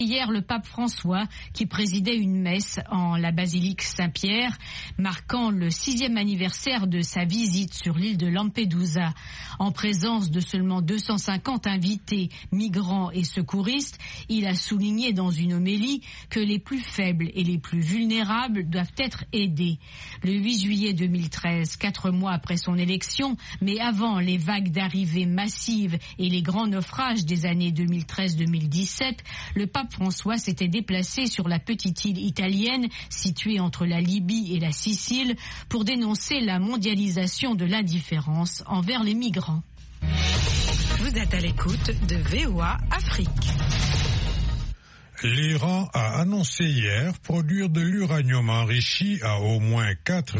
Hier, le pape François, qui présidait une messe en la basilique Saint-Pierre, marquant le 6e anniversaire de sa visite sur l'île de Lampedusa. En présence de seulement 250 invités, migrants et secouristes, il a souligné dans une homélie que les plus faibles et les plus vulnérables doivent être aidés. Le 8 juillet 2013, 4 mois après son élection, mais avant les vagues d'arrivées massives et les grands naufrages des années 2013-2017, le pape François s'était déplacé sur la petite île italienne située entre la Libye et la Sicile pour dénoncer la mondialisation de l'indifférence envers les migrants. Vous êtes à l'écoute de VOA Afrique. L'Iran a annoncé hier produire de l'uranium enrichi à au moins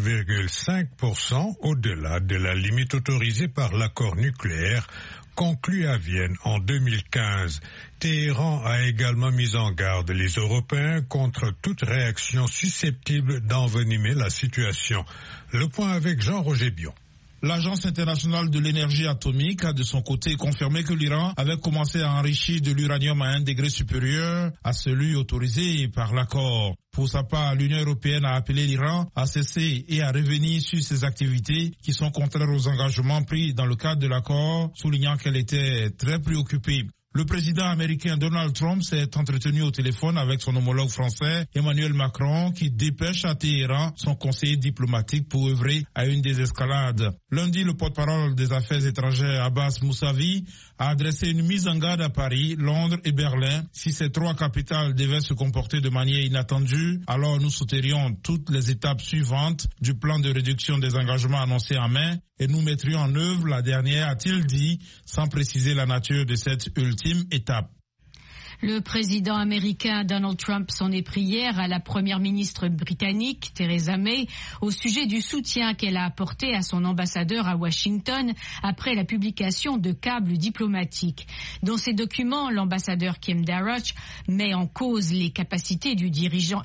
4,5% au-delà de la limite autorisée par l'accord nucléaire conclu à Vienne en 2015. Téhéran a également mis en garde les Européens contre toute réaction susceptible d'envenimer la situation. Le point avec Jean-Roger Bion. L'Agence internationale de l'énergie atomique a de son côté confirmé que l'Iran avait commencé à enrichir de l'uranium à un degré supérieur à celui autorisé par l'accord. Pour sa part, l'Union européenne a appelé l'Iran à cesser et à revenir sur ses activités qui sont contraires aux engagements pris dans le cadre de l'accord, soulignant qu'elle était très préoccupée. Le président américain Donald Trump s'est entretenu au téléphone avec son homologue français Emmanuel Macron qui dépêche à Téhéran son conseiller diplomatique pour œuvrer à une désescalade. Lundi, le porte-parole des affaires étrangères Abbas Moussavi a adressé une mise en garde à Paris, Londres et Berlin. Si ces trois capitales devaient se comporter de manière inattendue, alors nous sauterions toutes les étapes suivantes du plan de réduction des engagements annoncés en mai et nous mettrions en œuvre la dernière, a-t-il dit, sans préciser la nature de cette ultime étape. Le président américain Donald Trump s'en est pris hier à la première ministre britannique, Theresa May, au sujet du soutien qu'elle a apporté à son ambassadeur à Washington après la publication de câbles diplomatiques. Dans ces documents, l'ambassadeur Kim Darroch met en cause les capacités du dirigeant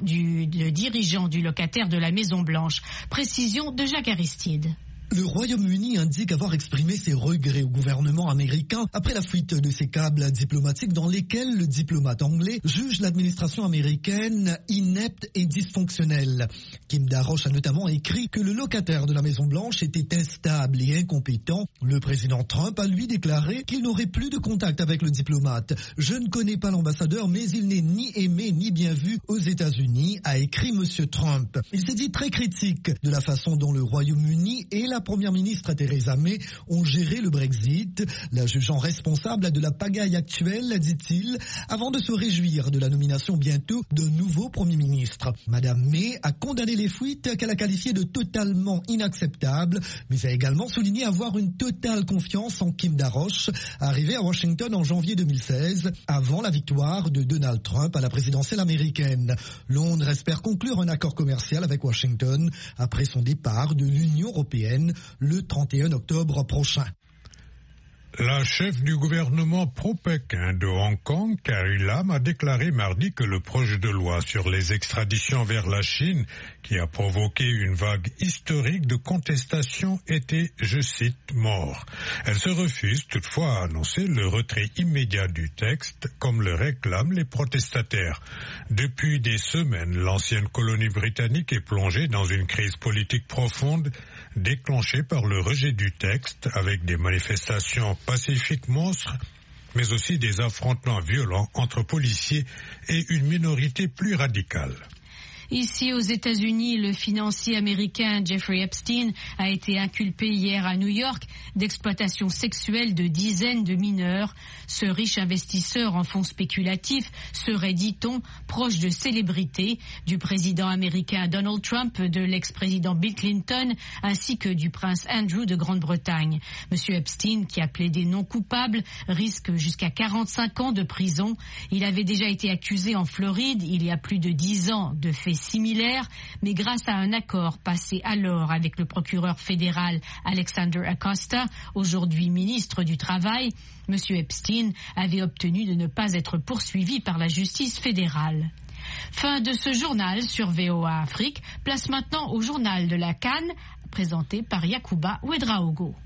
du locataire de la Maison-Blanche. Précision de Jacques Aristide. Le Royaume-Uni indique avoir exprimé ses regrets au gouvernement américain après la fuite de ses câbles diplomatiques dans lesquels le diplomate anglais juge l'administration américaine inepte et dysfonctionnelle. Kim Darroch a notamment écrit que le locataire de la Maison-Blanche était instable et incompétent. Le président Trump a lui déclaré qu'il n'aurait plus de contact avec le diplomate. « Je ne connais pas l'ambassadeur, mais il n'est ni aimé ni bien vu aux États-Unis », a écrit M. Trump. Il s'est dit très critique de la façon dont le Royaume-Uni et la première ministre Theresa May ont géré le Brexit, la jugeant responsable de la pagaille actuelle, dit-il, avant de se réjouir de la nomination bientôt d'un nouveau Premier ministre. Madame May a condamné les fuites qu'elle a qualifiées de totalement inacceptables, mais a également souligné avoir une totale confiance en Kim Darroch, arrivé à Washington en janvier 2016, avant la victoire de Donald Trump à la présidentielle américaine. Londres espère conclure un accord commercial avec Washington après son départ de l'Union européenne le 31 octobre prochain. La chef du gouvernement pro-Pékin de Hong Kong, Carrie Lam, a déclaré mardi que le projet de loi sur les extraditions vers la Chine, qui a provoqué une vague historique de contestation, était, je cite, mort. Elle se refuse toutefois à annoncer le retrait immédiat du texte, comme le réclament les protestataires. Depuis des semaines, l'ancienne colonie britannique est plongée dans une crise politique profonde, déclenchée par le rejet du texte, avec des manifestations pacifiques monstres, mais aussi des affrontements violents entre policiers et une minorité plus radicale. Ici aux États-Unis, le financier américain Jeffrey Epstein a été inculpé hier à New York d'exploitation sexuelle de dizaines de mineurs. Ce riche investisseur en fonds spéculatifs serait, dit-on, proche de célébrités, du président américain Donald Trump, de l'ex-président Bill Clinton, ainsi que du prince Andrew de Grande-Bretagne. Monsieur Epstein, qui a plaidé non coupable, risque jusqu'à 45 ans de prison. Il avait déjà été accusé en Floride il y a plus de 10 ans de faits similaires, mais grâce à un accord passé alors avec le procureur fédéral Alexander Acosta, aujourd'hui ministre du Travail, M. Epstein avait obtenu de ne pas être poursuivi par la justice fédérale. Fin de ce journal sur VOA Afrique. Place maintenant au journal de la CAN, présenté par Yacouba Ouedraogo.